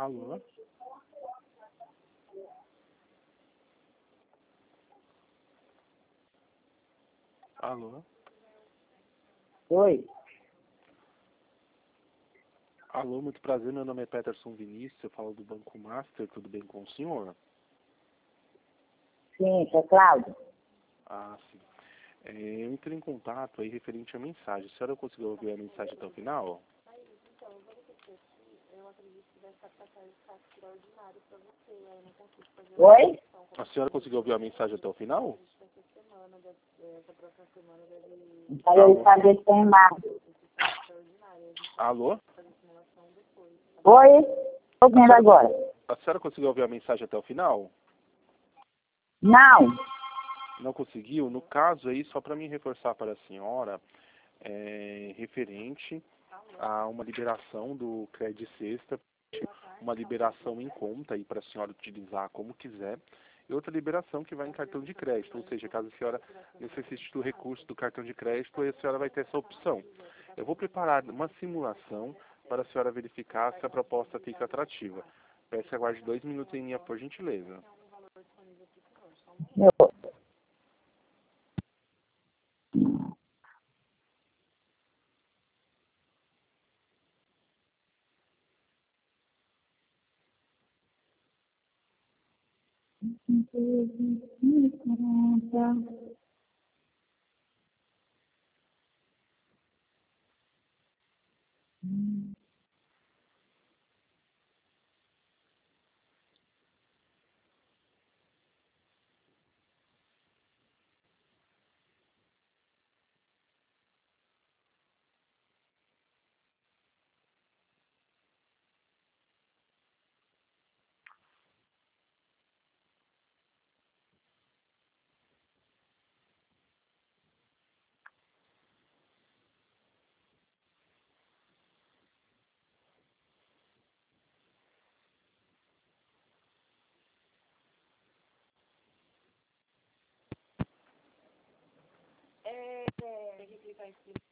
Alô? Alô? Oi. Alô, muito prazer, meu nome é Peterson Vinícius, eu falo do Banco Master, tudo bem com o senhor? Sim, é Cláudio. Ah, sim. Eu entrei em contato aí referente à mensagem. A senhora conseguiu ouvir a mensagem até o final? Oi? A senhora conseguiu ouvir a mensagem até o final? Aí eu fazer sem marca. Alô? Oi? Estou ouvindo agora. A senhora conseguiu ouvir a mensagem até o final? Não. Não conseguiu? No caso aí, só para me reforçar para a senhora, referente a uma liberação do crédito sexta, uma liberação em conta aí para a senhora utilizar como quiser, e outra liberação que vai em cartão de crédito, ou seja, caso a senhora necessite do recurso do cartão de crédito, a senhora vai ter essa opção. Eu vou preparar uma simulação para a senhora verificar se a proposta fica atrativa. Peço que aguarde 2 minutos em linha, por gentileza. Meu. Tem que clicar em cima.